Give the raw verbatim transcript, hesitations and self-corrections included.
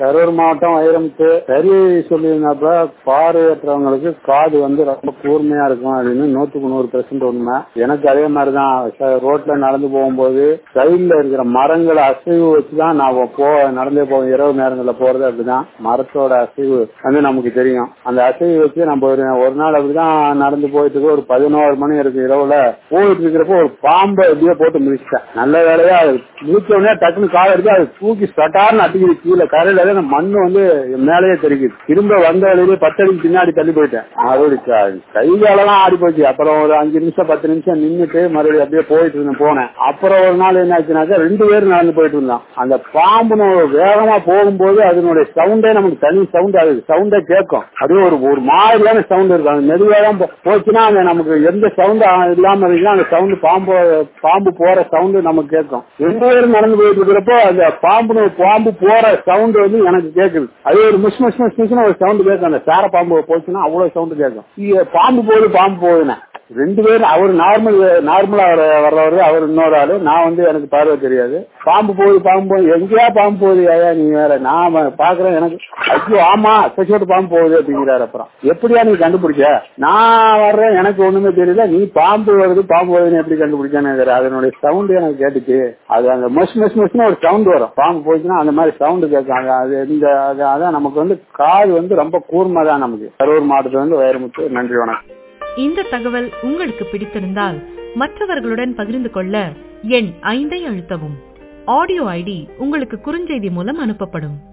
கரூர் மாவட்டம் வைரமுத்து. சரி சொல்லியிருந்தாப்ப பார்வையற்றவங்களுக்கு காது வந்து ரொம்ப கூர்மையா இருக்கும் அப்படின்னு நூத்துக்கு நூறு பெர்சென்ட் உண்மை. எனக்கு அதே மாதிரிதான் ரோட்ல நடந்து போகும்போது சைட்ல இருக்கிற மரங்களை அசைவு வச்சுதான் நான் போ நடந்தே போவோம். இரவு நேரங்களில் போறது அப்படிதான். மரத்தோட அசைவு வந்து நமக்கு தெரியும். அந்த அசைவு வச்சு நம்ம ஒரு ஒரு நாள் அப்படிதான் நடந்து போயிட்டு இருக்கு. ஒரு பதினோரு மணி இருக்கு இரவுல போயிட்டு இருக்கிறப்போ ஒரு பாம்பை எப்படியோ போட்டு மிதிச்சிட்டேன். நல்ல வேலையா மிதிச்ச உடனே டக்குன்னு கால எடுத்து அது தூக்கி சட்டார்னு அடிக்குது கீழே. கரையில மண்ணு வந்து மேலேயே தெரிக்குது. திரும்ப வந்த வழியிலே பத்தடிக்கு பின்னாடி தள்ளி போயிட்டேன். அதோட கை காலெல்லாம் ஆடி போச்சு. அப்புறம் ஒரு அஞ்சு நிமிஷம் பத்து நிமிஷம் நின்றுட்டு மறுபடியும் அப்படியே போயிட்டு இருந்தேன் போனேன். அப்புறம் ஒரு நாள் என்ன ஆச்சுனாக்கா ரெண்டு பேரும் நடந்து போயிட்டு இருந்தான். அந்த பாம்பு வேகமா போகும்போது அதனுடைய சவுண்டே நமக்கு தனி சவுண்ட், அது சவுண்டே கேட்கும். அப்படியே ஒரு ஒரு மாதிரியான சவுண்ட் இருக்கும். அது மெதுவாக போச்சுன்னா அந்த நமக்கு எந்த சவுண்ட் இல்லாம இருக்குன்னா அந்த சவுண்ட் பாம்பு பாம்பு போற சவுண்டு நமக்கு கேட்கும். ரெண்டு பேரும் நடந்து போயிட்டு இருக்கிறப்போ அந்த பாம்பு பாம்பு போற சவுண்ட் வந்து எனக்கு கேட்குது. அது ஒரு மிஸ் மிஸ் மிஸ் மிஸ்னு ஒரு சவுண்ட் கேட்கும். அந்த சார பாம்பு போச்சுன்னா அவ்வளவு சவுண்ட் கேட்கும். பாம்பு போகுது பாம்பு போகுதுன்னு ரெண்டு பேரும் அவர் நார்மல் நார்மலா வர்றவரு, அவர் இன்னொரு ஆளு. நான் வந்து எனக்கு பார்வை தெரியாது. பாம்பு போகுது பாம்பு போகுது எங்கேயா பாம்பு போகுது ஐயா நீ வேற நான் பாக்குறேன். எனக்கு ஐயோ ஆமா சச்சோட்டு பாம்பு போகுது அப்படிங்கிறாரு. அப்புறம் எப்படியா நீ கண்டுபிடிச்ச? நான் வர்றேன் எனக்கு ஒண்ணுமே தெரியல. நீ பாம்பு வருது பாம்பு வருதுன்னு எப்படி கண்டுபிடிச்சான்னு அதனுடைய சவுண்ட் எனக்கு கேட்டுச்சு. அது அந்த மஸ் மஸ் மஸ்னு ஒரு சவுண்ட் வரும். பாம்பு போச்சுன்னா அந்த மாதிரி சவுண்டு கேட்காங்க. அது இந்த அதான் நமக்கு வந்து காது வந்து ரொம்ப கூர்மை தான் நமக்கு. கரூர் மாவட்டத்துல வந்து வைரமுத்து. நன்றி வணக்கம். இந்த தகவல் உங்களுக்கு பிடித்திருந்தால் மற்றவர்களுடன் பகிர்ந்து கொள்ள எண் ஐந்தை அழுத்தவும். ஆடியோ ஐடி உங்களுக்கு குறுஞ்செய்தி மூலம் அனுப்பப்படும்.